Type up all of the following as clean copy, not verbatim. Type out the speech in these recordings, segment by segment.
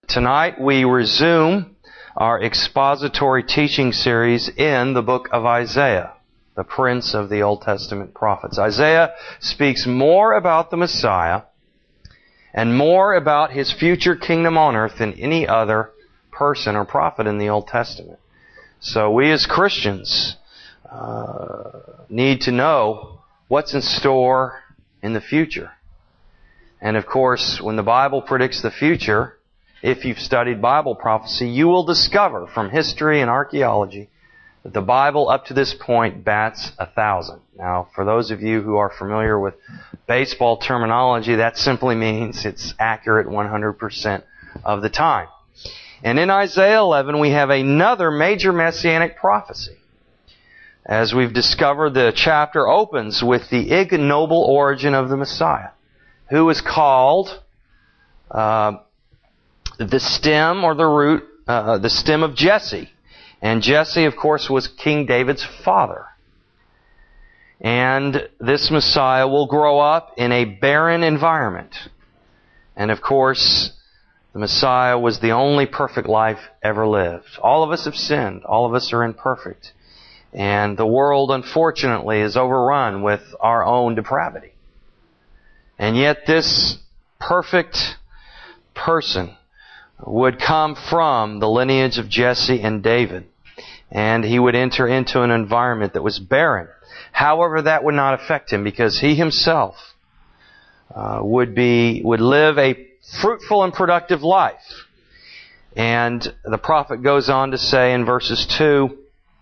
Tonight we resume our expository teaching series in the book of Isaiah, the prince of the Old Testament prophets. Isaiah speaks more about the Messiah and more about His future kingdom on earth than any other person or prophet in the Old Testament. So we as Christians need to know what's in store in the future. And of course, when the Bible predicts the future, if you've studied Bible prophecy, you will discover from history and archaeology that the Bible up to this point bats 1,000. Now, for those of you who are familiar with baseball terminology, that simply means it's accurate 100% of the time. And in Isaiah 11, we have another major messianic prophecy. As we've discovered, the chapter opens with the ignoble origin of the Messiah, who is called the stem or the root, the stem of Jesse. And Jesse, of course, was King David's father. And this Messiah will grow up in a barren environment. And of course, the Messiah was the only perfect life ever lived. All of us have sinned. All of us are imperfect. And the world, unfortunately, is overrun with our own depravity. And yet this perfect person would come from the lineage of Jesse and David. And he would enter into an environment that was barren. However, that would not affect him because he himself would live a fruitful and productive life. And the prophet goes on to say in verses 2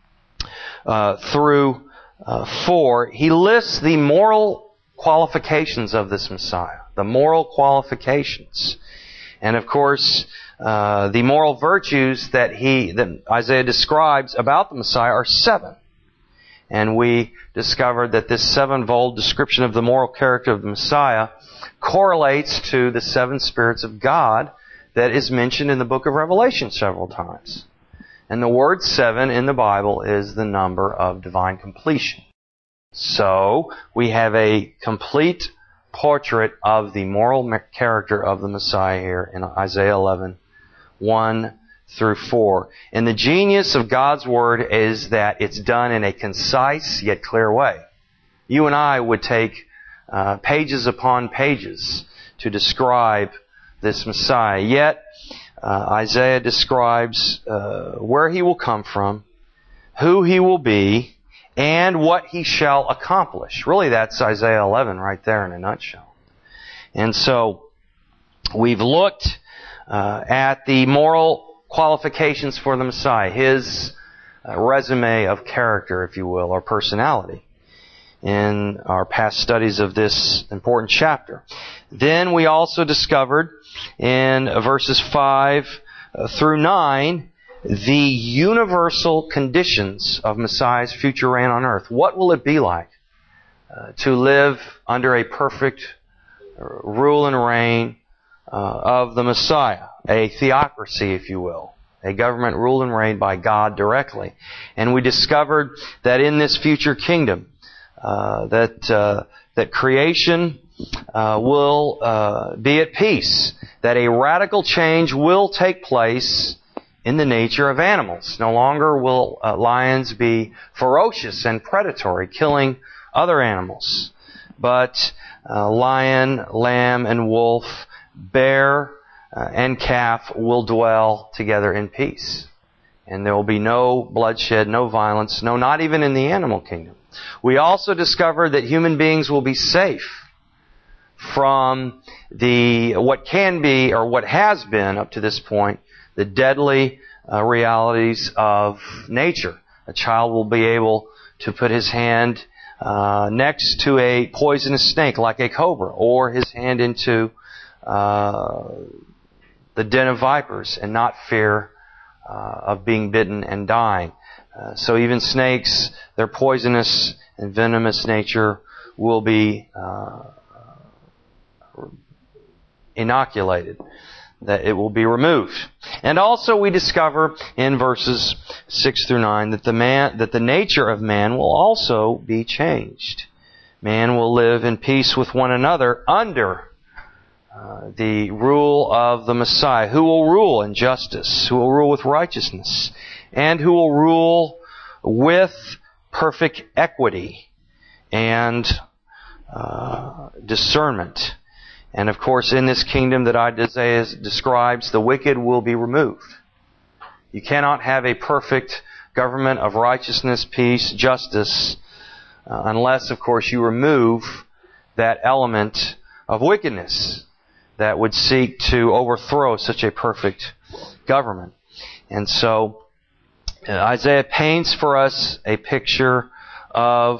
through 4, he lists the moral qualifications of this Messiah. The moral qualifications. And of course, the moral virtues that Isaiah describes about the Messiah are 7. And we discovered that this 7-fold description of the moral character of the Messiah correlates to the 7 spirits of God that is mentioned in the book of Revelation several times. And the word 7 in the Bible is the number of divine completion. So, we have a complete portrait of the moral character of the Messiah here in Isaiah 11, 1 through 4. And the genius of God's Word is that it's done in a concise yet clear way. You and I would take pages upon pages to describe this Messiah. Yet, Isaiah describes where He will come from, who He will be, and what He shall accomplish. Really, that's Isaiah 11 right there in a nutshell. And so, we've looked at the moral qualifications for the Messiah, His resume of character, if you will, or personality, in our past studies of this important chapter. Then we also discovered in verses 5 through 9 the universal conditions of Messiah's future reign on earth. What will it be like to live under a perfect rule and reign of the Messiah? A theocracy, if you will. A government ruled and reigned by God directly. And we discovered that in this future kingdom, that creation will be at peace. That a radical change will take place in the nature of animals. No longer will lions be ferocious and predatory, killing other animals. But lion, lamb, and wolf, bear, and calf will dwell together in peace. And there will be no bloodshed, no violence, no, not even in the animal kingdom. We also discovered that human beings will be safe from what can be, or what has been up to this point, the deadly realities of nature. A child will be able to put his hand next to a poisonous snake like a cobra, or his hand into the den of vipers and not fear of being bitten and dying. So even snakes, their poisonous and venomous nature will be inoculated, that it will be removed. And also we discover in verses 6 through 9 that the nature of man will also be changed. Man will live in peace with one another under the rule of the Messiah, who will rule in justice, who will rule with righteousness, and who will rule with perfect equity and discernment. And of course, in this kingdom that Isaiah describes, the wicked will be removed. You cannot have a perfect government of righteousness, peace, justice, unless, of course, you remove that element of wickedness that would seek to overthrow such a perfect government. And so, Isaiah paints for us a picture of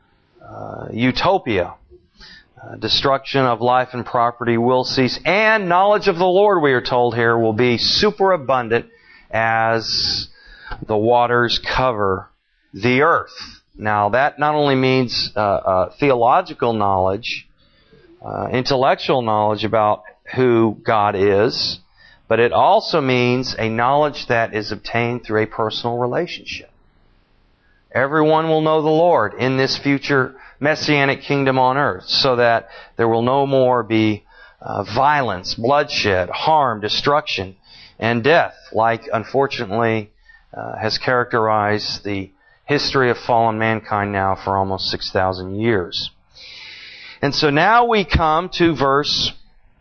utopia. Destruction of life and property will cease, and knowledge of the Lord, we are told here, will be superabundant as the waters cover the earth. Now, that not only means theological knowledge, intellectual knowledge about who God is, but it also means a knowledge that is obtained through a personal relationship. Everyone will know the Lord in this future Messianic kingdom on earth, so that there will no more be violence, bloodshed, harm, destruction, and death, like, unfortunately, has characterized the history of fallen mankind now for almost 6,000 years. And so now we come to verse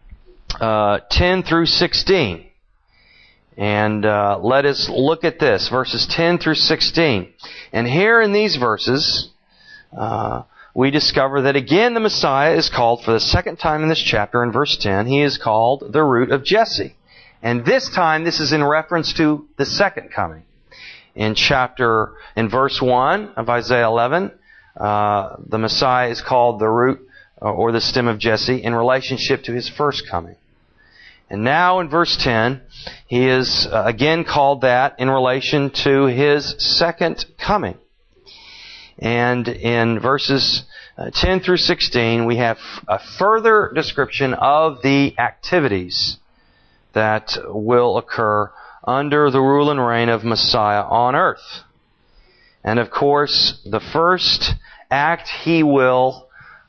10 through 16. And let us look at this, verses 10 through 16. And here in these verses, we discover that again the Messiah is called for the second time in this chapter. In verse 10, He is called the root of Jesse. And this time, this is in reference to the second coming. In verse 1 of Isaiah 11, the Messiah is called the root or the stem of Jesse in relationship to His first coming. And now in verse 10, He is again called that in relation to His second coming. And in verses 10 through 16, we have a further description of the activities that will occur under the rule and reign of Messiah on earth. And of course, the first act He will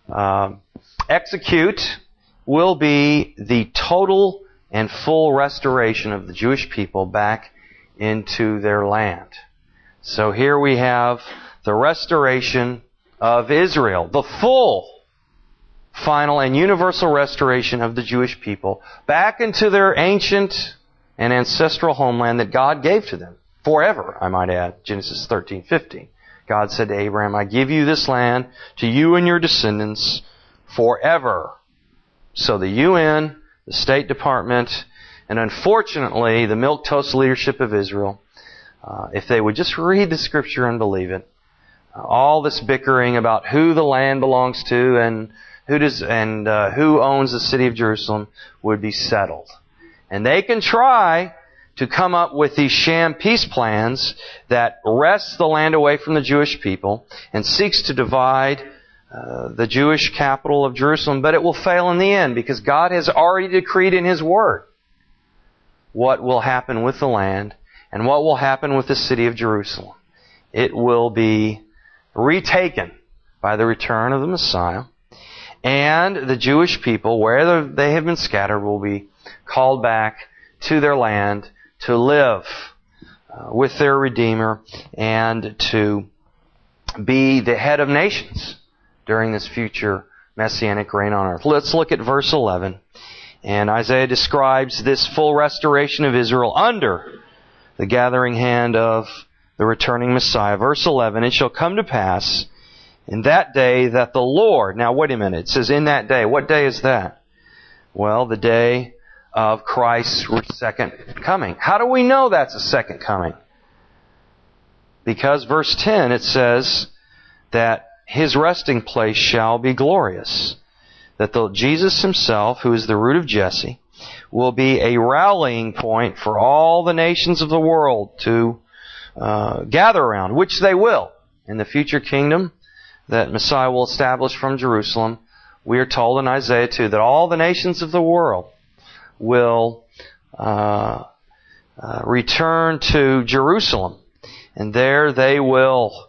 execute will be the total and full restoration of the Jewish people back into their land. So here we have the restoration of Israel, the full, final, and universal restoration of the Jewish people back into their ancient and ancestral homeland that God gave to them. Forever, I might add. Genesis 13:15. God said to Abraham, I give you this land to you and your descendants forever. So the UN, the State Department, and unfortunately the milquetoast leadership of Israel, if they would just read the Scripture and believe it, all this bickering about who the land belongs to and who owns the city of Jerusalem would be settled. And they can try to come up with these sham peace plans that wrest the land away from the Jewish people and seeks to divide the Jewish capital of Jerusalem, but it will fail in the end because God has already decreed in His Word what will happen with the land and what will happen with the city of Jerusalem. It will be retaken by the return of the Messiah, and the Jewish people, where they have been scattered, will be called back to their land to live with their Redeemer and to be the head of nations during this future Messianic reign on earth. Let's look at verse 11. And Isaiah describes this full restoration of Israel under the gathering hand of the returning Messiah. Verse 11, It shall come to pass in that day that the Lord... Now wait a minute, it says in that day. What day is that? Well, the day of Christ's second coming. How do we know that's a second coming? Because verse 10, it says that His resting place shall be glorious. That Jesus Himself, who is the root of Jesse, will be a rallying point for all the nations of the world to gather around, which they will. In the future kingdom that Messiah will establish from Jerusalem, we are told in Isaiah 2 that all the nations of the world will return to Jerusalem. And there they will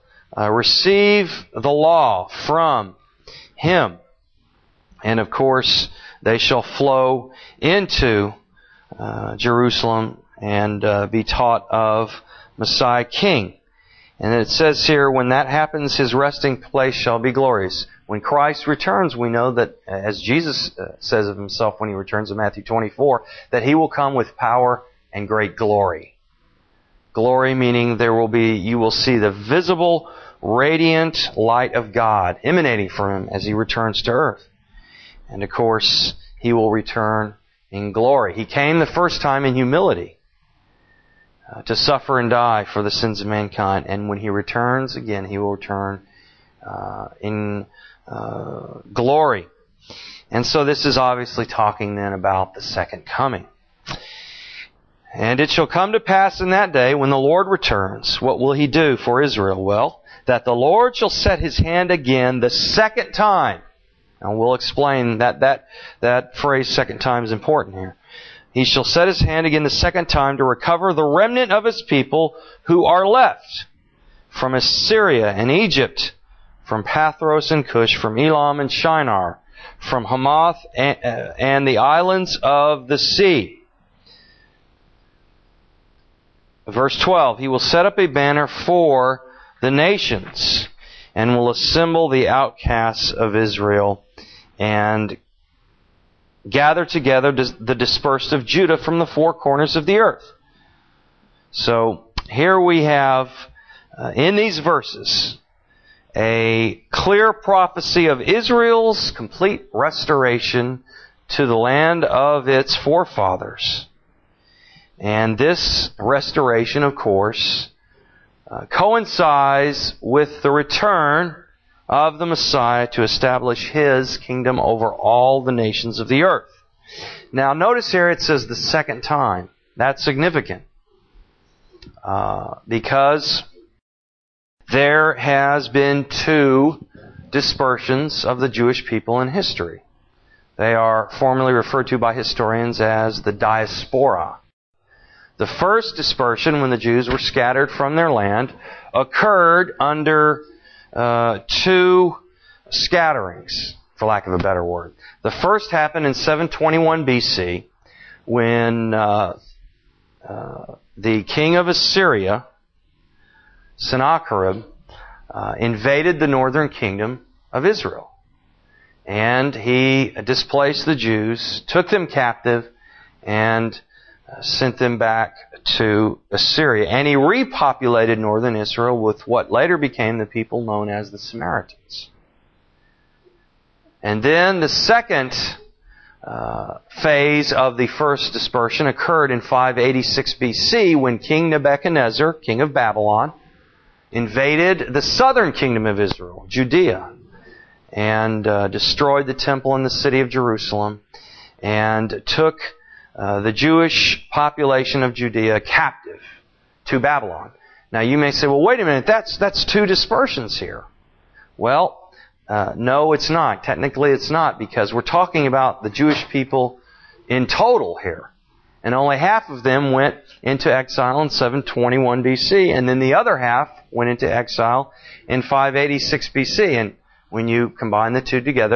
receive the law from Him. And of course, they shall flow into Jerusalem and be taught of Messiah King. And it says here, when that happens, his resting place shall be glorious. When Christ returns, we know that, as Jesus says of himself when he returns in Matthew 24, that he will come with power and great glory. Glory meaning you will see the visible, radiant light of God emanating from him as he returns to earth. And of course, he will return in glory. He came the first time in humility to suffer and die for the sins of mankind. And when he returns again, he will return in glory. And so this is obviously talking then about the second coming. And it shall come to pass in that day when the Lord returns, what will he do for Israel? Well, that the Lord shall set his hand again the second time. And we'll explain that phrase second time is important here. He shall set his hand again the second time to recover the remnant of his people who are left from Assyria and Egypt, from Pathros and Cush, from Elam and Shinar, from Hamath and the islands of the sea. Verse 12, he will set up a banner for the nations and will assemble the outcasts of Israel and gather together the dispersed of Judah from the four corners of the earth. So here we have, in these verses, a clear prophecy of Israel's complete restoration to the land of its forefathers. And this restoration, of course, coincides with the return of the Messiah to establish his kingdom over all the nations of the earth. Now notice here it says the second time. That's significant. Because there has been two dispersions of the Jewish people in history. They are formally referred to by historians as the diaspora. The first dispersion, when the Jews were scattered from their land, occurred under two scatterings, for lack of a better word. The first happened in 721 BC when the king of Assyria, Sennacherib, invaded the northern kingdom of Israel. And he displaced the Jews, took them captive, and sent them back to Assyria. And he repopulated northern Israel with what later became the people known as the Samaritans. And then the second phase of the first dispersion occurred in 586 BC when King Nebuchadnezzar, king of Babylon, invaded the southern kingdom of Israel, Judea, and destroyed the temple and the city of Jerusalem, and took the Jewish population of Judea captive to Babylon. Now you may say, well, wait a minute, that's two dispersions here. Well, no, it's not. Technically it's not, because we're talking about the Jewish people in total here. And only half of them went into exile in 721 BC, and then the other half went into exile in 586 BC. And when you combine the two together,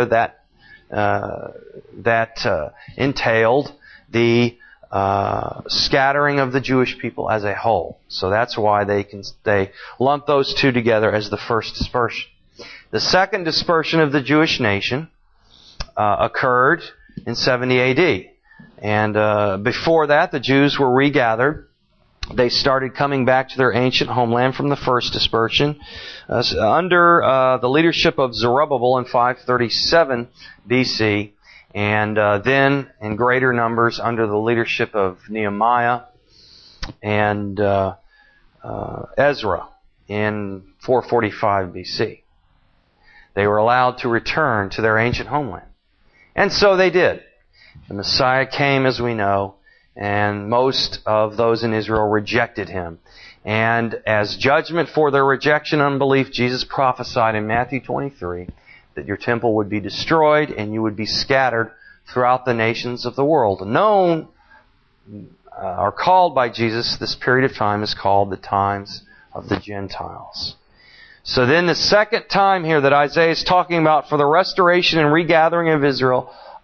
that entailed the scattering of the Jewish people as a whole. So that's why they lump those two together as the first dispersion. The second dispersion of the Jewish nation occurred in 70 AD. And before that, the Jews were regathered. They started coming back to their ancient homeland from the first dispersion under the leadership of Zerubbabel in 537 BC. And then in greater numbers under the leadership of Nehemiah and Ezra in 445 BC. They were allowed to return to their ancient homeland. And so they did. The Messiah came, as we know, and most of those in Israel rejected him. And as judgment for their rejection and unbelief, Jesus prophesied in Matthew 23 that your temple would be destroyed and you would be scattered throughout the nations of the world. Known or called by Jesus, this period of time is called the times of the Gentiles. So then the second time here that Isaiah is talking about for the restoration and regathering of Israel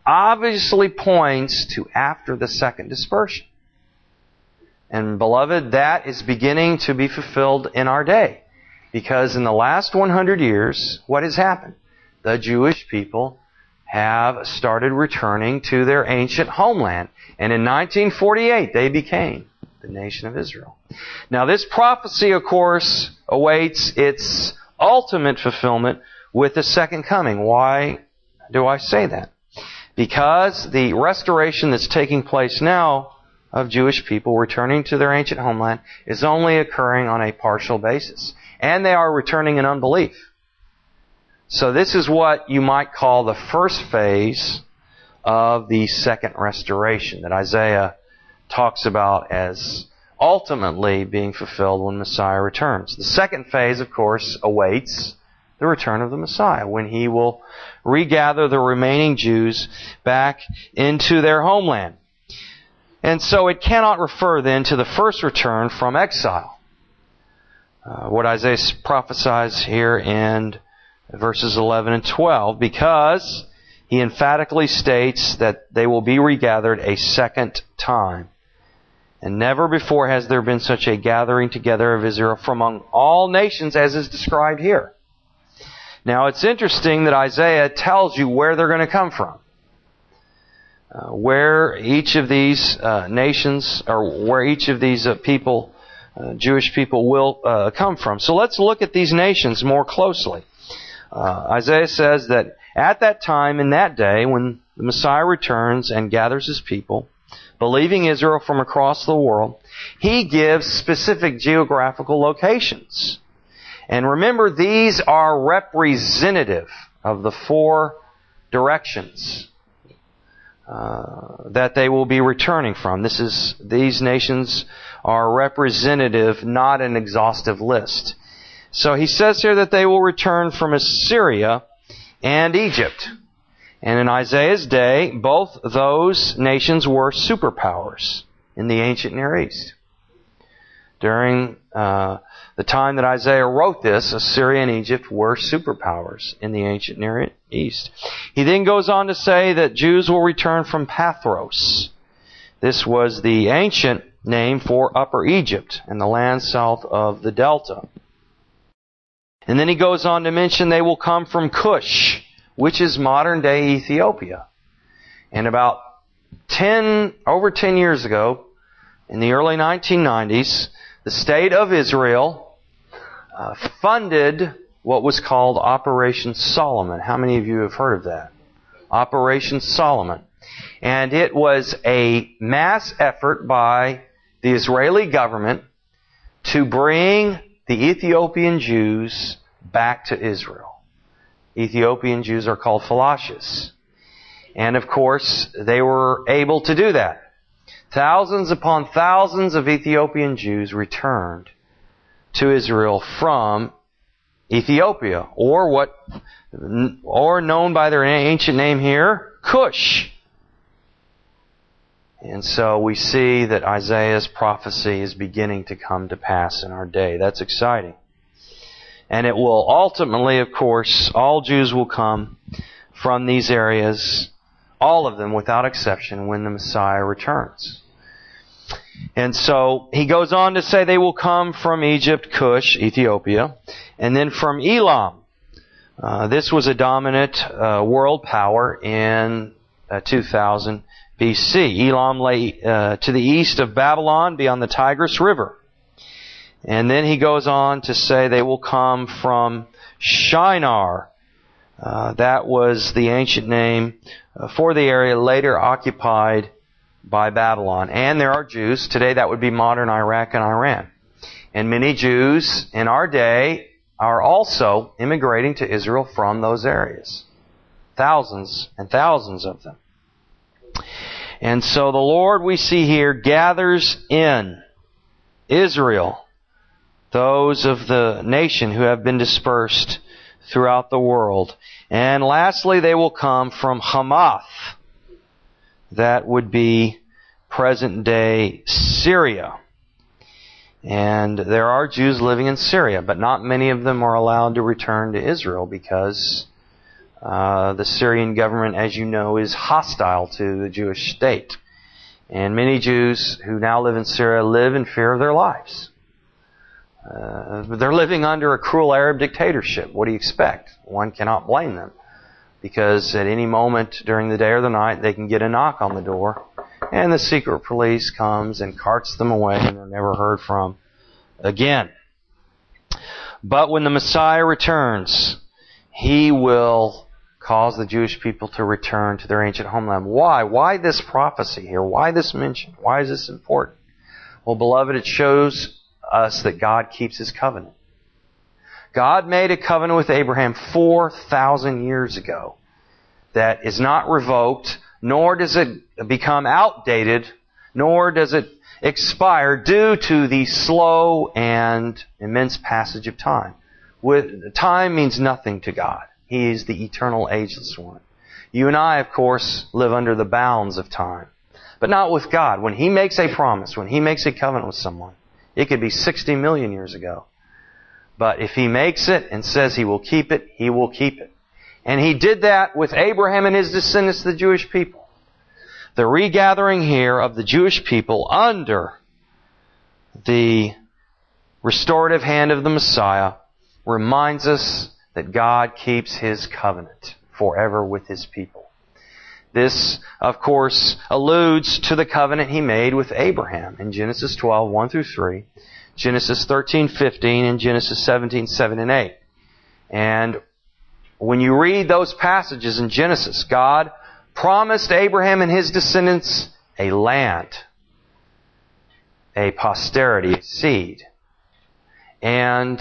obviously points to after the second dispersion. And beloved, that is beginning to be fulfilled in our day. Because in the last 100 years, what has happened? The Jewish people have started returning to their ancient homeland. And in 1948, they became the nation of Israel. Now this prophecy, of course, awaits its ultimate fulfillment with the second coming. Why do I say that? Because the restoration that's taking place now of Jewish people returning to their ancient homeland is only occurring on a partial basis. And they are returning in unbelief. So this is what you might call the first phase of the second restoration that Isaiah talks about as ultimately being fulfilled when Messiah returns. The second phase, of course, awaits the return of the Messiah, when He will regather the remaining Jews back into their homeland. And so it cannot refer then to the first return from exile. What Isaiah prophesies here in verses 11 and 12, because he emphatically states that they will be regathered a second time. And never before has there been such a gathering together of Israel from among all nations as is described here. Now it's interesting that Isaiah tells you where they're going to come from. Where each of these nations, or where each of these people, Jewish people, will come from. So let's look at these nations more closely. Isaiah says that at that time, in that day, when the Messiah returns and gathers His people, believing Israel from across the world, He gives specific geographical locations. And remember, these are representative of the four directions that they will be returning from. These nations are representative, not an exhaustive list. So he says here that they will return from Assyria and Egypt. And in Isaiah's day, both those nations were superpowers in the ancient Near East. During the time that Isaiah wrote this, Assyria and Egypt were superpowers in the ancient Near East. He then goes on to say that Jews will return from Pathros. This was the ancient name for Upper Egypt and the land south of the Delta. And then he goes on to mention they will come from Cush, which is modern-day Ethiopia. And about over 10 years ago, in the early 1990s, the State of Israel funded what was called Operation Solomon. How many of you have heard of that? Operation Solomon. And it was a mass effort by the Israeli government to bring the Ethiopian Jews back to Israel. Ethiopian Jews are called Philashis. And of course, they were able to do that. Thousands upon thousands of Ethiopian Jews returned to Israel from Ethiopia, or known by their ancient name here, Cush. And so we see that Isaiah's prophecy is beginning to come to pass in our day. That's exciting. And it will ultimately, of course, all Jews will come from these areas, all of them without exception, when the Messiah returns. And so he goes on to say they will come from Egypt, Cush, Ethiopia, and then from Elam. This was a dominant world power in 2000 BC. Elam lay to the east of Babylon beyond the Tigris River. And then he goes on to say they will come from Shinar. That was the ancient name for the area later occupied by Babylon. And there are Jews. Today that would be modern Iraq and Iran. And many Jews in our day are also immigrating to Israel from those areas. Thousands and thousands of them. And so the Lord, we see here, gathers in Israel those of the nation who have been dispersed throughout the world. And lastly, they will come from Hamath. That would be present-day Syria. And there are Jews living in Syria, but not many of them are allowed to return to Israel because The Syrian government, as you know, is hostile to the Jewish state. And many Jews who now live in Syria live in fear of their lives. They're living under a cruel Arab dictatorship. What do you expect? One cannot blame them, because at any moment during the day or the night they can get a knock on the door, and the secret police comes and carts them away, and they're never heard from again. But when the Messiah returns, He will cause the Jewish people to return to their ancient homeland. Why? Why this prophecy here? Why this mention? Why is this important? Well, beloved, it shows us that God keeps His covenant. God made a covenant with Abraham 4,000 years ago that is not revoked, nor does it become outdated, nor does it expire due to the slow and immense passage of time. Time means nothing to God. He is the eternal, ageless one. You and I, of course, live under the bounds of time, but not with God. When He makes a promise, when He makes a covenant with someone, it could be 60 million years ago. But if He makes it and says He will keep it, He will keep it. And He did that with Abraham and his descendants, the Jewish people. The regathering here of the Jewish people under the restorative hand of the Messiah reminds us that God keeps His covenant forever with His people. This, of course, alludes to the covenant He made with Abraham in Genesis 12, 1 through 3, Genesis 13, 15, and Genesis 17, 7 and 8. And when you read those passages in Genesis, God promised Abraham and his descendants a land, a posterity, a seed, and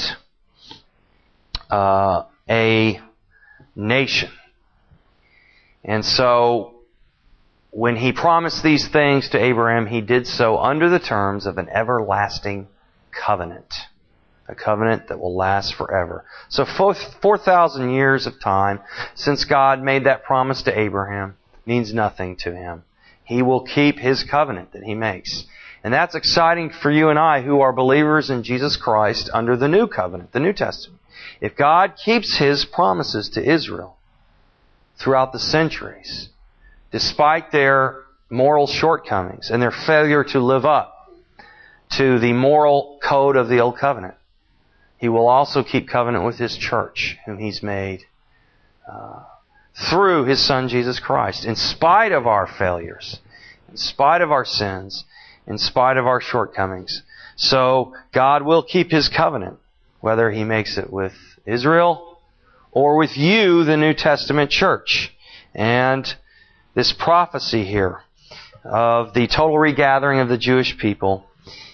a nation. And so, when He promised these things to Abraham, He did so under the terms of an everlasting covenant. A covenant that will last forever. So 4,000 years of time since God made that promise to Abraham means nothing to Him. He will keep His covenant that He makes. And that's exciting for you and I who are believers in Jesus Christ under the New Covenant, the New Testament. If God keeps His promises to Israel throughout the centuries, despite their moral shortcomings and their failure to live up to the moral code of the Old Covenant, He will also keep covenant with His church, whom He's made through His Son Jesus Christ, in spite of our failures, in spite of our sins, in spite of our shortcomings. So God will keep His covenant, whether He makes it with Israel or with you, the New Testament church. And this prophecy here of the total regathering of the Jewish people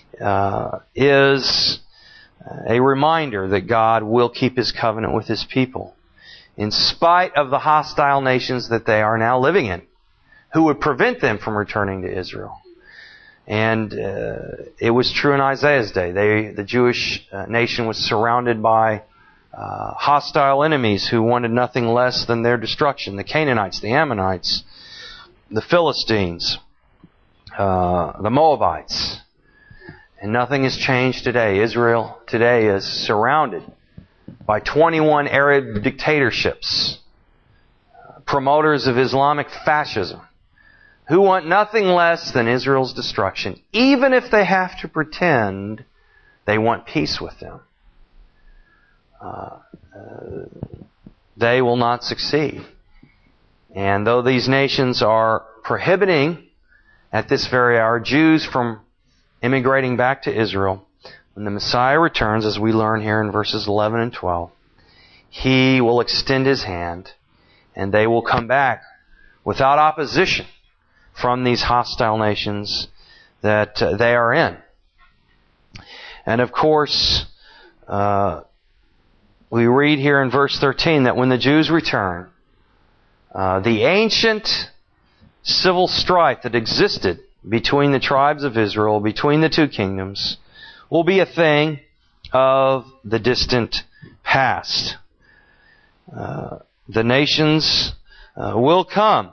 is a reminder that God will keep His covenant with His people, in spite of the hostile nations that they are now living in, who would prevent them from returning to Israel. And it was true in Isaiah's day. The Jewish nation was surrounded by hostile enemies who wanted nothing less than their destruction. The Canaanites, the Ammonites, the Philistines, the Moabites. And nothing has changed today. Israel today is surrounded by 21 Arab dictatorships, promoters of Islamic fascism, who want nothing less than Israel's destruction, even if they have to pretend they want peace with them. They will not succeed. And though these nations are prohibiting at this very hour Jews from immigrating back to Israel, when the Messiah returns, as we learn here in verses 11 and 12, He will extend His hand and they will come back without opposition from these hostile nations that they are in. And of course, we read here in verse 13 that when the Jews return, the ancient civil strife that existed between the tribes of Israel, between the two kingdoms, will be a thing of the distant past. The nations will come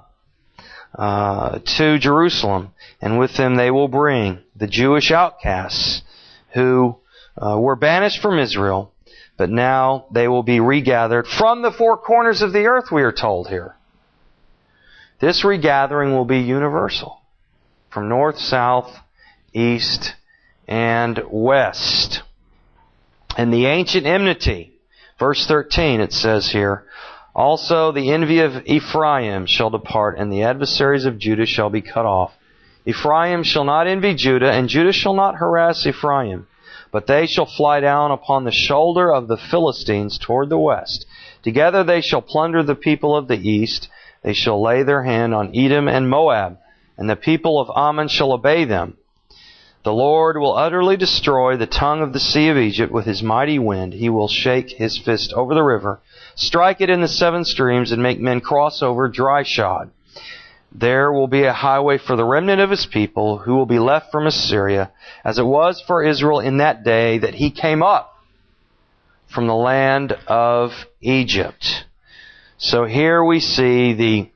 to Jerusalem, and with them they will bring the Jewish outcasts who were banished from Israel, But now they will be regathered from the four corners of the earth, we are told here. This regathering will be universal. From north, south, east, and west. And the ancient enmity, verse 13, it says here, also the envy of Ephraim shall depart, and the adversaries of Judah shall be cut off. Ephraim shall not envy Judah, and Judah shall not harass Ephraim. But they shall fly down upon the shoulder of the Philistines toward the west. Together they shall plunder the people of the east. They shall lay their hand on Edom and Moab, and the people of Ammon shall obey them. The Lord will utterly destroy the tongue of the sea of Egypt with his mighty wind. He will shake his fist over the river, strike it in the seven streams, and make men cross over dry-shod. There will be a highway for the remnant of his people, who will be left from Assyria, as it was for Israel in that day that he came up from the land of Egypt. So here we see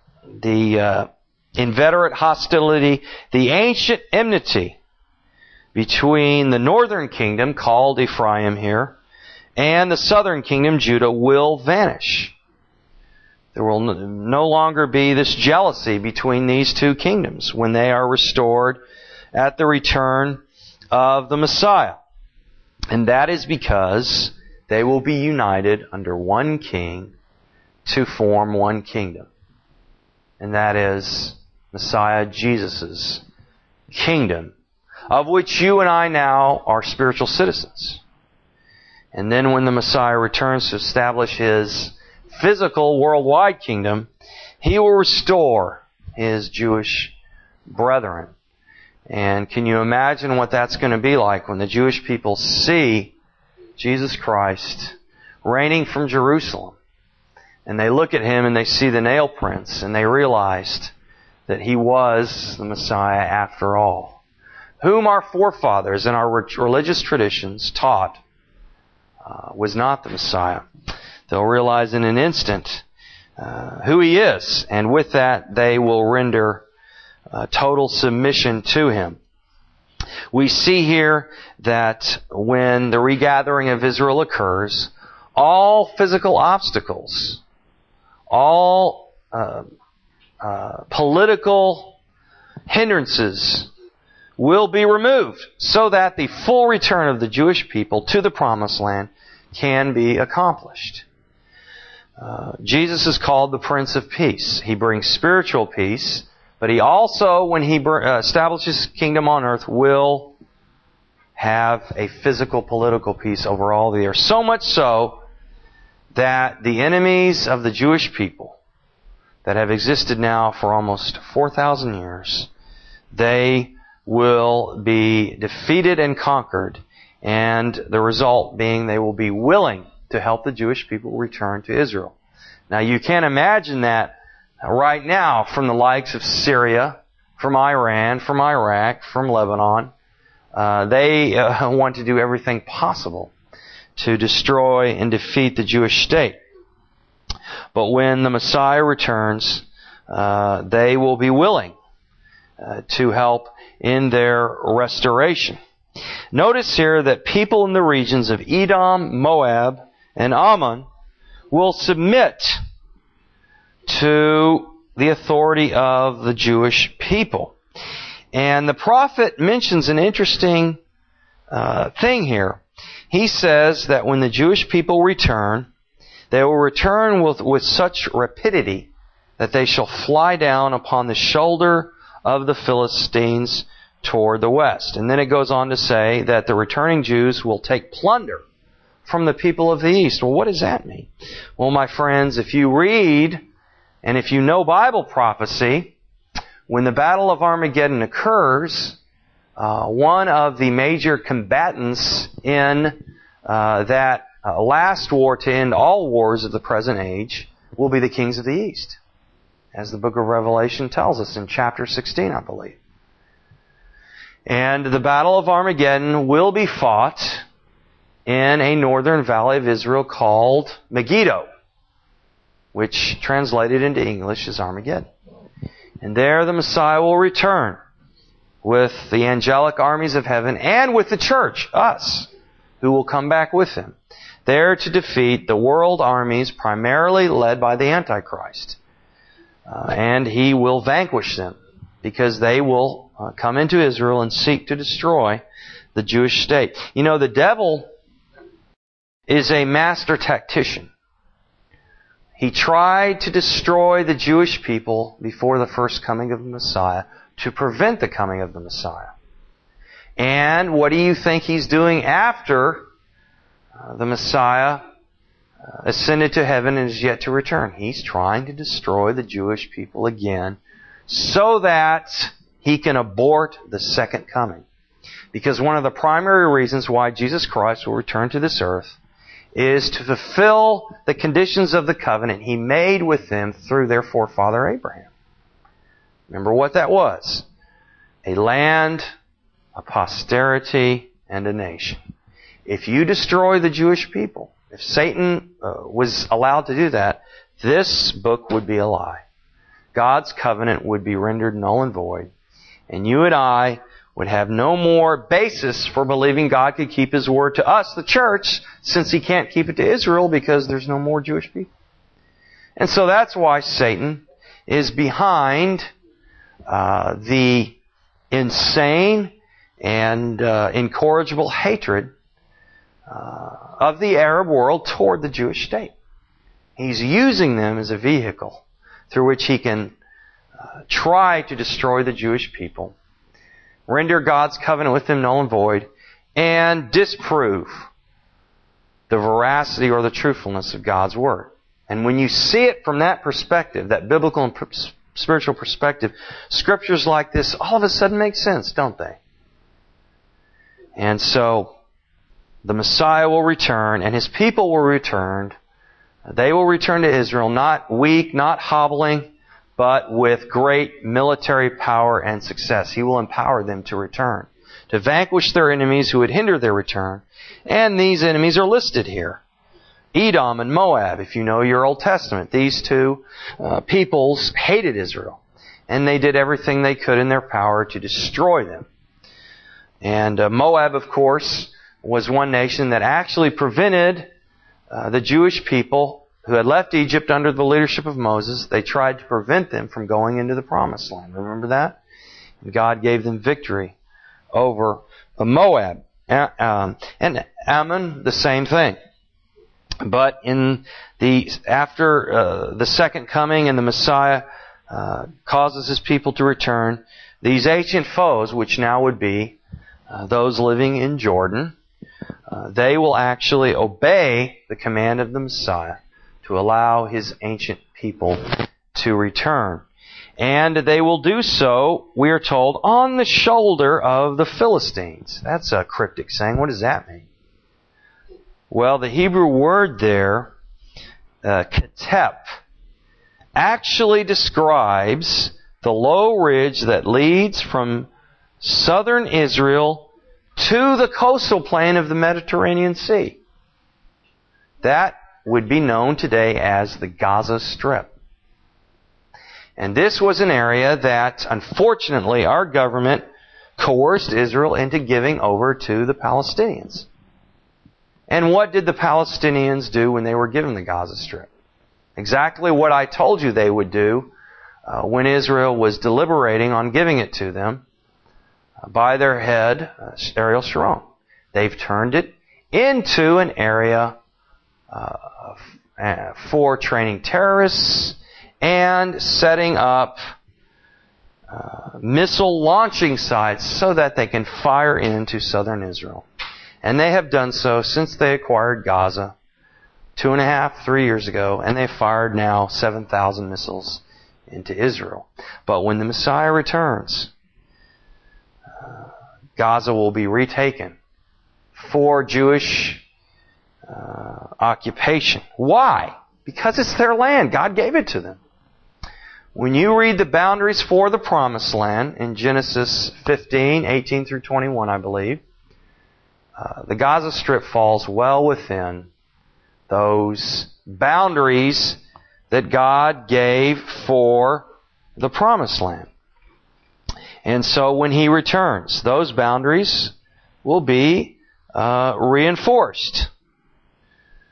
the inveterate hostility, the ancient enmity between the northern kingdom, called Ephraim here, and the southern kingdom, Judah, will vanish. There will no longer be this jealousy between these two kingdoms when they are restored at the return of the Messiah. And that is because they will be united under one king to form one kingdom. And that is Messiah Jesus' kingdom, of which you and I now are spiritual citizens. And then when the Messiah returns to establish his physical worldwide kingdom, he will restore his Jewish brethren. And can you imagine what that's going to be like when the Jewish people see Jesus Christ reigning from Jerusalem, and they look at him and they see the nail prints, and they realized that he was the Messiah after all, whom our forefathers and our religious traditions taught was not the Messiah. They'll realize in an instant who he is, and with that they will render total submission to him. We see here that when the regathering of Israel occurs, all physical obstacles, all political hindrances will be removed, so that the full return of the Jewish people to the Promised Land can be accomplished. Jesus is called the Prince of Peace. He brings spiritual peace, but he also, when he establishes his kingdom on earth, will have a physical, political peace over all the earth. So much so that the enemies of the Jewish people that have existed now for almost 4,000 years, they will be defeated and conquered, and the result being they will be willing to help the Jewish people return to Israel. Now you can't imagine that right now from the likes of Syria, from Iran, from Iraq, from Lebanon. They want to do everything possible to destroy and defeat the Jewish state. But when the Messiah returns, they will be willing to help in their restoration. Notice here that people in the regions of Edom, Moab, and Ammon will submit to the authority of the Jewish people. And the prophet mentions an interesting thing here. He says that when the Jewish people return, they will return with such rapidity that they shall fly down upon the shoulder of the Philistines toward the west. And then it goes on to say that the returning Jews will take plunder from the people of the east. Well, what does that mean? Well, my friends, if you read and if you know Bible prophecy, when the Battle of Armageddon occurs, one of the major combatants in that last war to end all wars of the present age will be the kings of the east, as the book of Revelation tells us in chapter 16, I believe. And the Battle of Armageddon will be fought in a northern valley of Israel called Megiddo, which translated into English is Armageddon. And there the Messiah will return with the angelic armies of heaven and with the church, us, who will come back with him. there to defeat the world armies primarily led by the Antichrist. And he will vanquish them because they will come into Israel and seek to destroy the Jewish state. You know, the devil is a master tactician. He tried to destroy the Jewish people before the first coming of the Messiah to prevent the coming of the Messiah. And what do you think he's doing after the Messiah ascended to heaven and is yet to return? He's trying to destroy the Jewish people again so that he can abort the second coming. Because one of the primary reasons why Jesus Christ will return to this earth is to fulfill the conditions of the covenant He made with them through their forefather Abraham. Remember what that was? A land, a posterity, and a nation. If you destroy the Jewish people, if Satan was allowed to do that, this book would be a lie. God's covenant would be rendered null and void, and you and I would have no more basis for believing God could keep His word to us, the church, since He can't keep it to Israel because there's no more Jewish people. And so that's why Satan is behind the insane and incorrigible hatred of the Arab world toward the Jewish state. He's using them as a vehicle through which he can try to destroy the Jewish people, render God's covenant with them null and void, and disprove the veracity or the truthfulness of God's Word. And when you see it from that perspective, that biblical and spiritual perspective, scriptures like this all of a sudden make sense, don't they? And so, the Messiah will return, and His people will return. They will return to Israel, not weak, not hobbling, but with great military power and success. He will empower them to return, to vanquish their enemies who would hinder their return. And these enemies are listed here. Edom and Moab, if you know your Old Testament. These two peoples hated Israel, and they did everything they could in their power to destroy them. And Moab, of course, was one nation that actually prevented the Jewish people who had left Egypt under the leadership of Moses. They tried to prevent them from going into the Promised Land. Remember that? And God gave them victory over Moab. And Ammon, the same thing. But after the second coming and the Messiah causes His people to return, these ancient foes, which now would be those living in Jordan, they will actually obey the command of the Messiah to allow His ancient people to return. And they will do so, we are told, on the shoulder of the Philistines. That's a cryptic saying. What does that mean? Well, the Hebrew word there, ketep, actually describes the low ridge that leads from southern Israel to the coastal plain of the Mediterranean Sea. That would be known today as the Gaza Strip. And this was an area that, unfortunately, our government coerced Israel into giving over to the Palestinians. And what did the Palestinians do when they were given the Gaza Strip? Exactly what I told you they would do when Israel was deliberating on giving it to them by their head, Ariel Sharon. They've turned it into an area for training terrorists and setting up missile launching sites so that they can fire into southern Israel. And they have done so since they acquired Gaza 2.5, 3 years ago, and they've fired now 7,000 missiles into Israel. But when the Messiah returns, Gaza will be retaken for Jewish occupation. Why? Because it's their land. God gave it to them. When you read the boundaries for the Promised Land in Genesis 15, 18 through 21, I believe, the Gaza Strip falls well within those boundaries that God gave for the Promised Land. And so when He returns, those boundaries will be reinforced.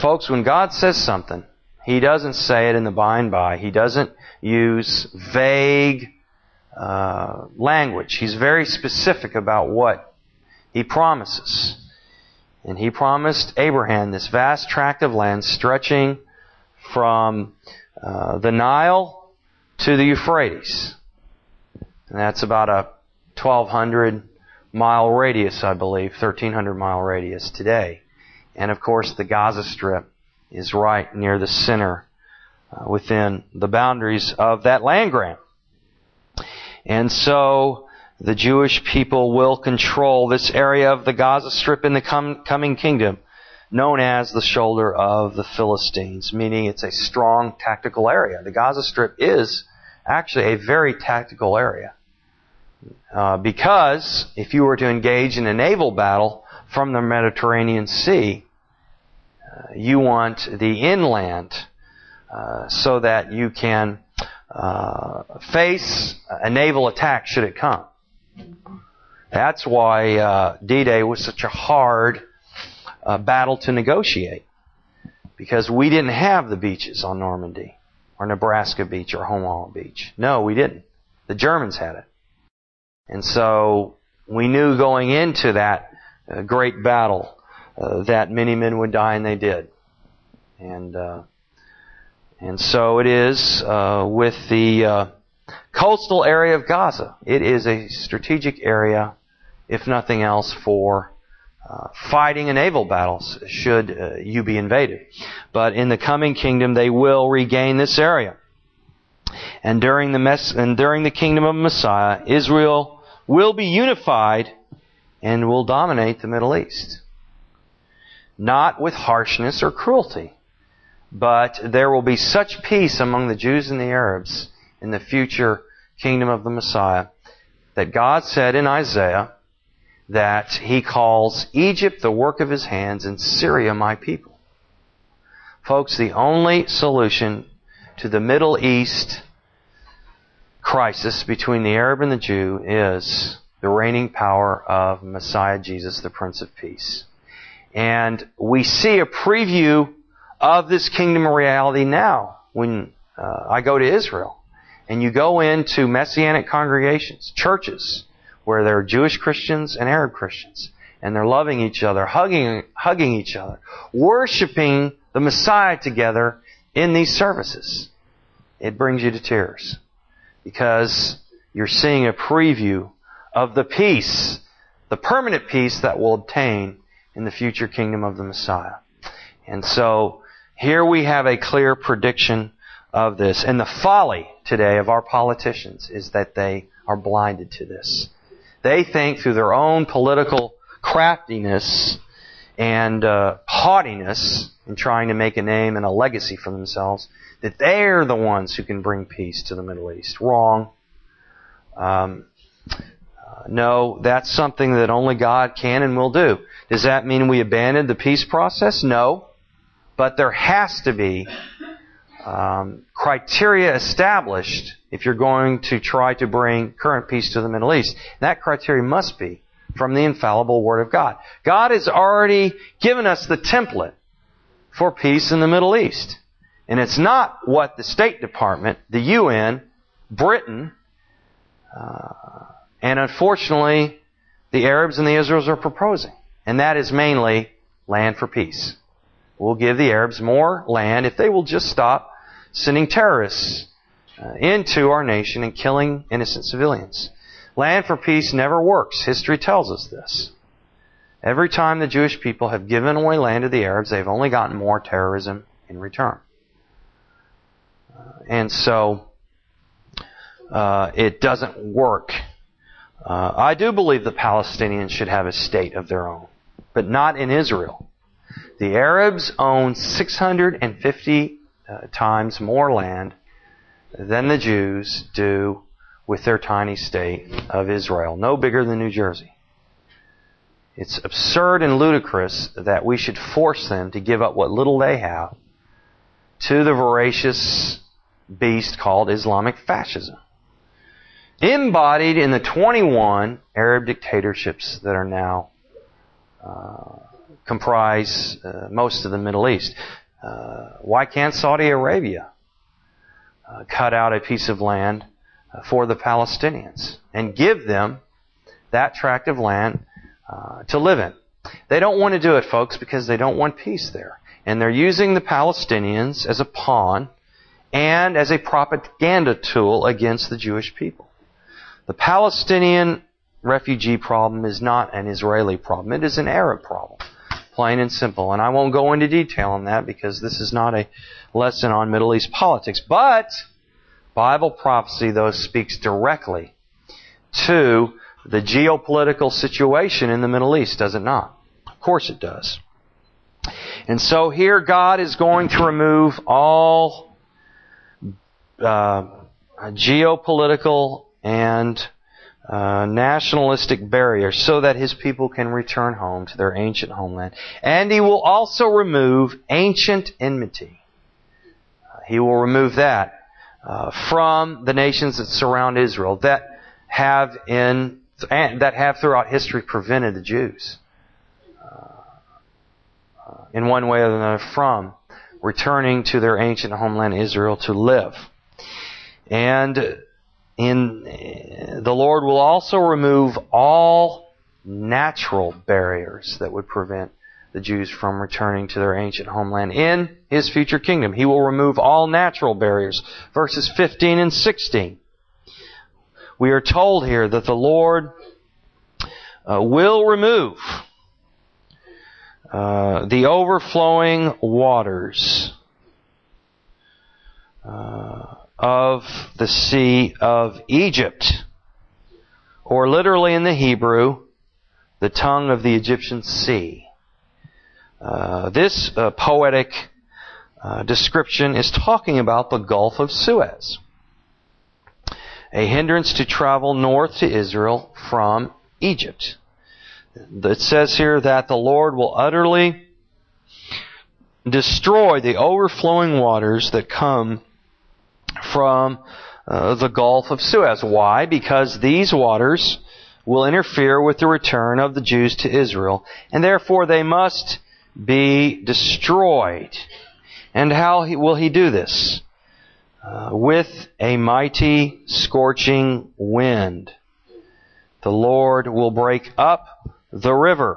Folks, when God says something, He doesn't say it in the by and by. He doesn't use vague language. He's very specific about what He promises. And He promised Abraham this vast tract of land stretching from the Nile to the Euphrates. And that's about a 1,200 mile radius, I believe, 1,300 mile radius today. And of course, the Gaza Strip is right near the center within the boundaries of that land grant. And so the Jewish people will control this area of the Gaza Strip in the coming kingdom, known as the shoulder of the Philistines, meaning it's a strong tactical area. The Gaza Strip is actually a very tactical area. Because if you were to engage in a naval battle from the Mediterranean Sea, you want the inland so that you can face a naval attack should it come. That's why D-Day was such a hard battle to negotiate, because we didn't have the beaches on Normandy or Nebraska Beach or Omaha Beach. No, we didn't. The Germans had it. And so we knew going into that great battle that many men would die, and they did. And so it is with the coastal area of Gaza. It is a strategic area, if nothing else, for fighting in naval battles should you be invaded. But in the coming kingdom, they will regain this area. And during the kingdom of Messiah, Israel will be unified and will dominate the Middle East. Not with harshness or cruelty, but there will be such peace among the Jews and the Arabs in the future kingdom of the Messiah that God said in Isaiah that He calls Egypt the work of His hands and Syria my people. Folks, the only solution to the Middle East crisis between the Arab and the Jew is the reigning power of Messiah Jesus, the Prince of Peace. And we see a preview of this kingdom reality now when I go to Israel. And you go into Messianic congregations, churches, where there are Jewish Christians and Arab Christians. And they're loving each other, hugging each other, worshiping the Messiah together in these services. It brings you to tears, because you're seeing a preview of the peace, the permanent peace that will obtain in the future kingdom of the Messiah. And so here we have a clear prediction of this. And the folly today of our politicians is that they are blinded to this. They think through their own political craftiness and haughtiness in trying to make a name and a legacy for themselves that they're the ones who can bring peace to the Middle East. Wrong. No, that's something that only God can and will do. Does that mean we abandon the peace process? No. But there has to be criteria established if you're going to try to bring current peace to the Middle East. That criteria must be from the infallible Word of God. God has already given us the template for peace in the Middle East. And it's not what the State Department, the UN, Britain, and unfortunately the Arabs and the Israelis are proposing. And that is mainly land for peace. We'll give the Arabs more land if they will just stop sending terrorists into our nation and killing innocent civilians. Land for peace never works. History tells us this. Every time the Jewish people have given away land to the Arabs, they've only gotten more terrorism in return. And so it doesn't work. I do believe the Palestinians should have a state of their own, but not in Israel. The Arabs own 650 times more land than the Jews do with their tiny state of Israel, no bigger than New Jersey. It's absurd and ludicrous that we should force them to give up what little they have to the voracious beast called Islamic fascism, embodied in the 21 Arab dictatorships that are now comprise most of the Middle East. Why can't Saudi Arabia cut out a piece of land for the Palestinians and give them that tract of land to live in? They don't want to do it, folks, because they don't want peace there. And they're using the Palestinians as a pawn and as a propaganda tool against the Jewish people. The Palestinian refugee problem is not an Israeli problem. It is an Arab problem, plain and simple. And I won't go into detail on that because this is not a lesson on Middle East politics. But Bible prophecy, though, speaks directly to the geopolitical situation in the Middle East, does it not? Of course it does. And so here God is going to remove all geopolitical and nationalistic barriers so that His people can return home to their ancient homeland. And He will also remove ancient enmity. He will remove that from the nations that surround Israel that have throughout history prevented the Jews in one way or another from returning to their ancient homeland Israel to live. And the Lord will also remove all natural barriers that would prevent the Jews from returning to their ancient homeland in His future kingdom. He will remove all natural barriers. Verses 15 and 16. We are told here that the Lord will remove the overflowing waters of the Sea of Egypt, or literally in the Hebrew, the tongue of the Egyptian sea. This poetic description is talking about the Gulf of Suez, a hindrance to travel north to Israel from Egypt. It says here that the Lord will utterly destroy the overflowing waters that come from the Gulf of Suez. Why? Because these waters will interfere with the return of the Jews to Israel, and therefore they must be destroyed. And how will He do this? With a mighty scorching wind. The Lord will break up the river,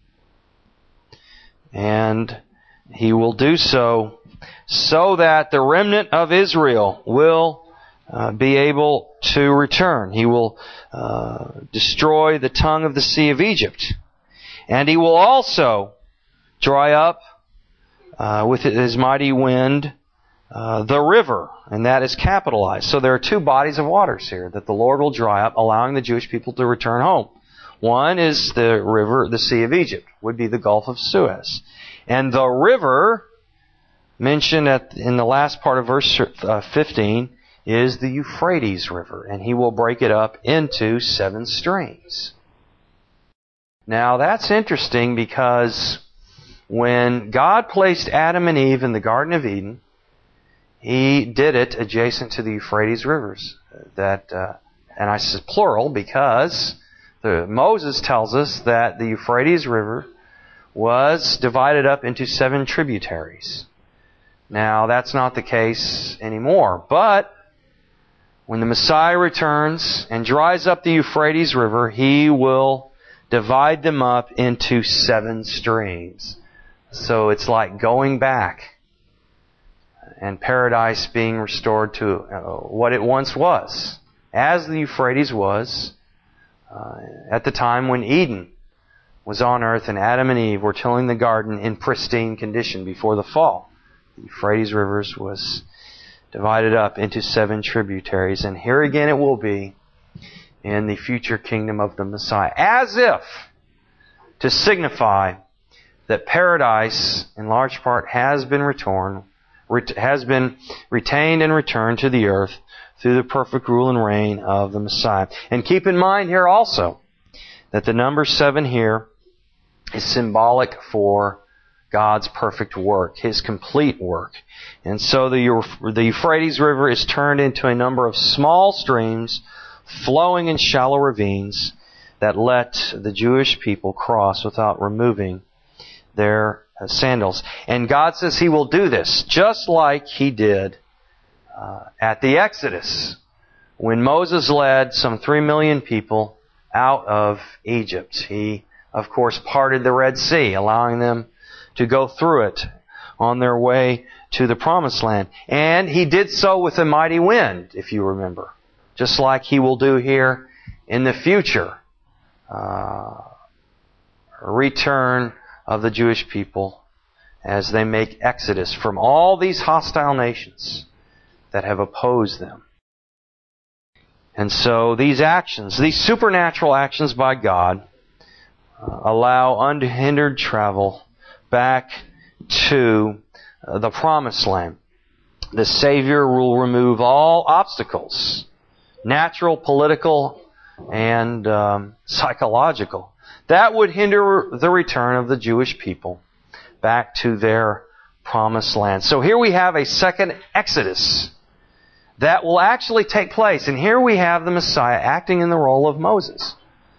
and He will do so that the remnant of Israel will be able to return. He will destroy the tongue of the Sea of Egypt. And He will also dry up with His mighty wind the river, and that is capitalized. So there are two bodies of waters here that the Lord will dry up, allowing the Jewish people to return home. One is the river, the Sea of Egypt, would be the Gulf of Suez. And the river mentioned in the last part of verse 15 is the Euphrates River, and He will break it up into 7 streams. Now that's interesting because when God placed Adam and Eve in the Garden of Eden, He did it adjacent to the Euphrates rivers. And I say plural because Moses tells us that the Euphrates River was divided up into 7 tributaries. Now, that's not the case anymore. But when the Messiah returns and dries up the Euphrates River, He will divide them up into 7 streams. So it's like going back and paradise being restored to what it once was, as the Euphrates was at the time when Eden was on earth and Adam and Eve were tilling the garden in pristine condition before the fall. The Euphrates rivers was divided up into 7 tributaries, and here again it will be in the future kingdom of the Messiah, as if to signify that paradise in large part has been retained and returned to the earth through the perfect rule and reign of the Messiah. And keep in mind here also that the number 7 here is symbolic for God's perfect work, His complete work. And so the Euphrates River is turned into a number of small streams flowing in shallow ravines that let the Jewish people cross without removing their sandals. And God says He will do this, just like He did at the Exodus, when Moses led some 3 million people out of Egypt. He, of course, parted the Red Sea, allowing them to go through it on their way to the Promised Land. And He did so with a mighty wind, if you remember. Just like He will do here in the future. A return of the Jewish people as they make exodus from all these hostile nations that have opposed them. And so these actions, these supernatural actions by God, allow unhindered travel back to the Promised Land. The Savior will remove all obstacles, natural, political, and psychological, that would hinder the return of the Jewish people back to their Promised Land. So here we have a second Exodus that will actually take place. And here we have the Messiah acting in the role of Moses.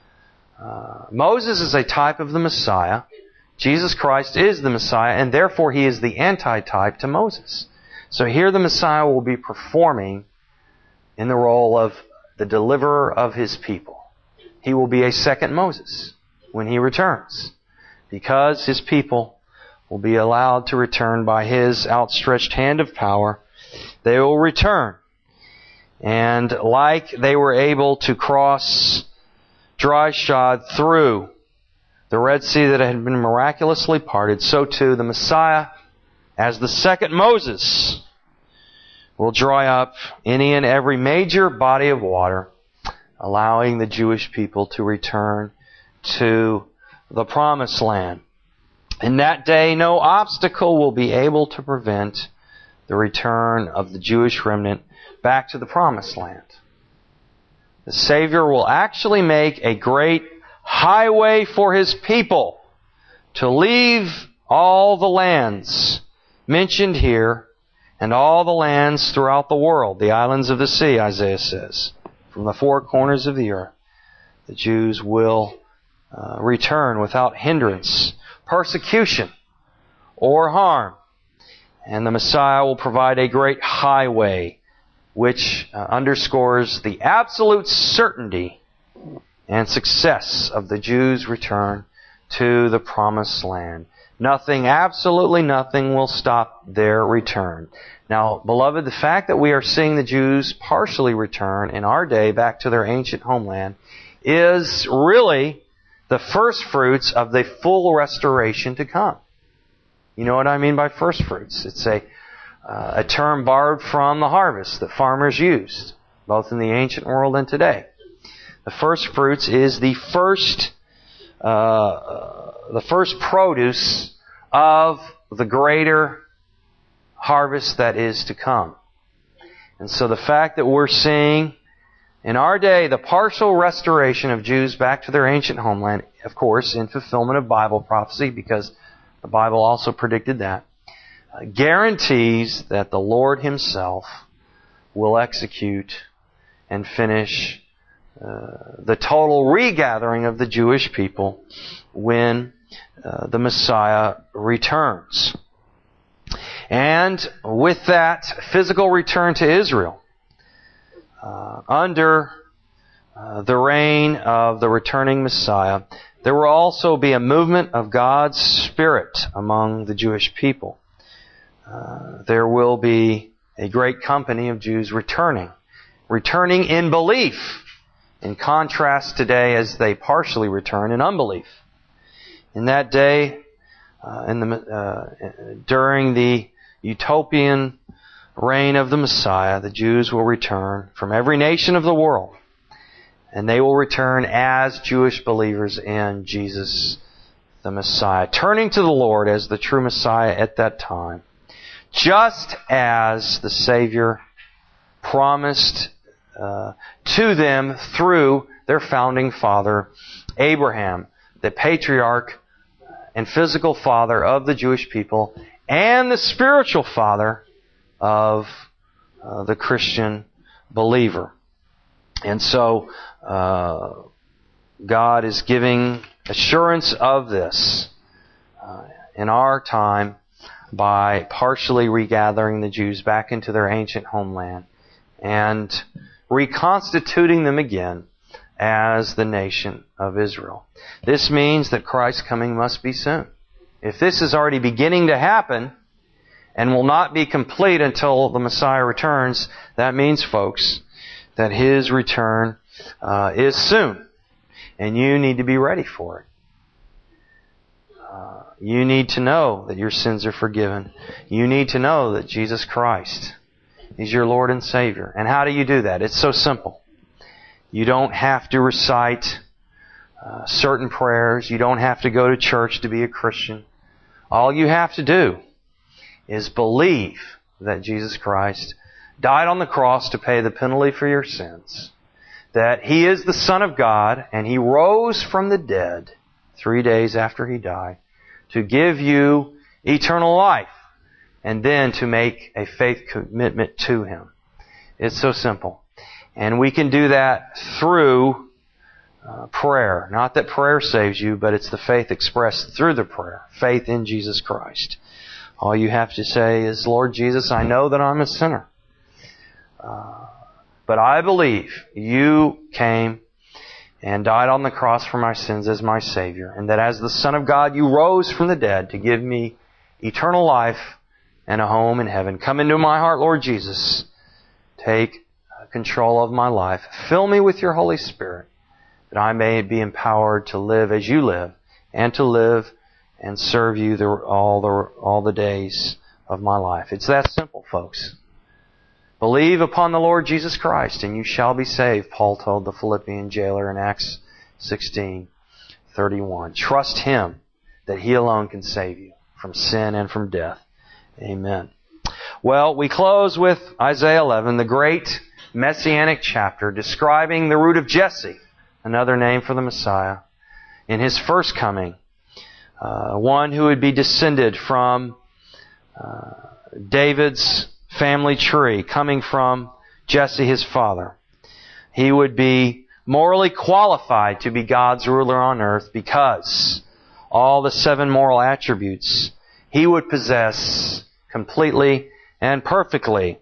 Moses is a type of the Messiah. Jesus Christ is the Messiah, and therefore He is the antitype to Moses. So here the Messiah will be performing in the role of the deliverer of His people. He will be a second Moses when He returns, because His people will be allowed to return by His outstretched hand of power. They will return. And like they were able to cross dry shod through the Red Sea that had been miraculously parted, so too the Messiah, as the second Moses, will dry up any and every major body of water, allowing the Jewish people to return to the Promised Land. In that day, no obstacle will be able to prevent the return of the Jewish remnant back to the Promised Land. The Savior will actually make a great highway for His people to leave all the lands mentioned here and all the lands throughout the world, the islands of the sea, Isaiah says, from the four corners of the earth. The Jews will return without hindrance, persecution, or harm. And the Messiah will provide a great highway which underscores the absolute certainty and success of the Jews' return to the Promised Land. Nothing, absolutely nothing, will stop their return. Now, beloved, the fact that we are seeing the Jews partially return in our day back to their ancient homeland is really the first fruits of the full restoration to come. You know what I mean by first fruits? It's a term borrowed from the harvest that farmers used, both in the ancient world and today. The first fruits is the first produce of the greater harvest that is to come. And so the fact that we're seeing in our day the partial restoration of Jews back to their ancient homeland, of course, in fulfillment of Bible prophecy, because the Bible also predicted that, guarantees that the Lord Himself will execute and finish the total regathering of the Jewish people when the Messiah returns. And with that physical return to Israel, under the reign of the returning Messiah, there will also be a movement of God's Spirit among the Jewish people. There will be a great company of Jews returning in belief, in contrast today as they partially return in unbelief. In that day, during the utopian reign of the Messiah, the Jews will return from every nation of the world. And they will return as Jewish believers in Jesus the Messiah, turning to the Lord as the true Messiah at that time. Just as the Savior promised to them through their founding father, Abraham, the patriarch and physical father of the Jewish people, and the spiritual father of the Christian believer. And so, God is giving assurance of this in our time by partially regathering the Jews back into their ancient homeland and reconstituting them again as the nation of Israel. This means that Christ's coming must be soon. If this is already beginning to happen and will not be complete until the Messiah returns, that means, folks, that His return is soon. And you need to be ready for it. You need to know that your sins are forgiven. You need to know that Jesus Christ is your Lord and Savior. And how do you do that? It's so simple. You don't have to recite certain prayers. You don't have to go to church to be a Christian. All you have to do is believe that Jesus Christ died on the cross to pay the penalty for your sins, that He is the Son of God, and He rose from the dead 3 days after He died to give you eternal life, and then to make a faith commitment to Him. It's so simple. And we can do that through prayer. Not that prayer saves you, but it's the faith expressed through the prayer. Faith in Jesus Christ. All you have to say is, Lord Jesus, I know that I'm a sinner. But I believe You came and died on the cross for my sins as my Savior, and that as the Son of God, You rose from the dead to give me eternal life and a home in heaven. Come into my heart, Lord Jesus. Take control of my life. Fill me with Your Holy Spirit, that I may be empowered to live as You live, and to live and serve You all the days of my life. It's that simple, folks. Believe upon the Lord Jesus Christ, and you shall be saved, Paul told the Philippian jailer in Acts 16:31. Trust Him, that He alone can save you from sin and from death. Amen. Well, we close with Isaiah 11, the great Messianic chapter describing the root of Jesse, another name for the Messiah, in His first coming. One who would be descended from David's family tree, coming from Jesse, his father. He would be morally qualified to be God's ruler on earth because all the 7 moral attributes he would possess completely and perfectly.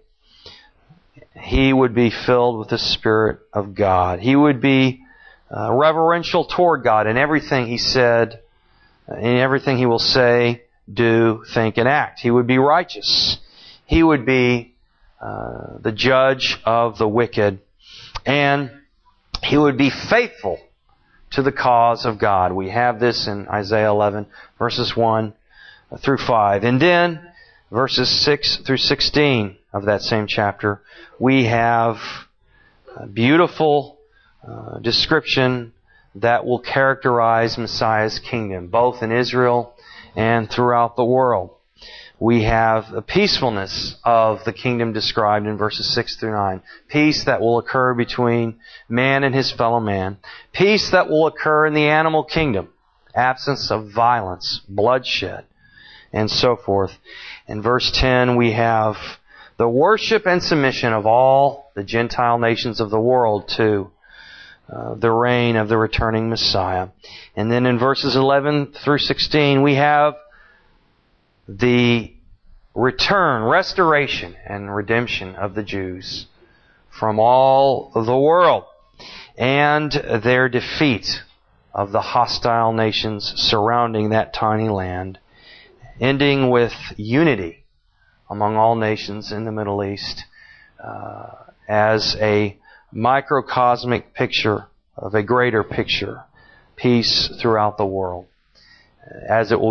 He would be filled with the Spirit of God. He would be reverential toward God in everything he said, in everything he will say, do, think, and act. He would be righteous. He would be the judge of the wicked. And he would be faithful to the cause of God. We have this in Isaiah 11, verses 1 through 5. And then, verses 6 through 16 of that same chapter, we have a beautiful description that will characterize Messiah's kingdom, both in Israel and throughout the world. We have the peacefulness of the kingdom described in verses 6 through 9. Peace that will occur between man and his fellow man. Peace that will occur in the animal kingdom. Absence of violence, bloodshed, and so forth. In verse 10 we have the worship and submission of all the Gentile nations of the world to the reign of the returning Messiah. And then in verses 11 through 16 we have the return, restoration, and redemption of the Jews from all the world, and their defeat of the hostile nations surrounding that tiny land, ending with unity among all nations in the Middle East as a microcosmic picture of a greater picture, peace throughout the world, as it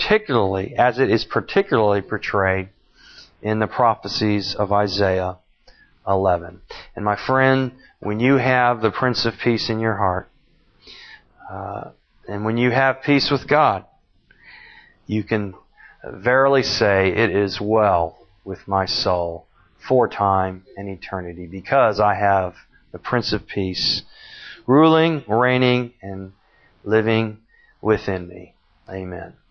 is particularly portrayed in the prophecies of Isaiah 11. And my friend, when you have the Prince of Peace in your heart, and when you have peace with God, you can verily say, it is well with my soul for time and eternity, because I have the Prince of Peace ruling, reigning, and living within me. Amen.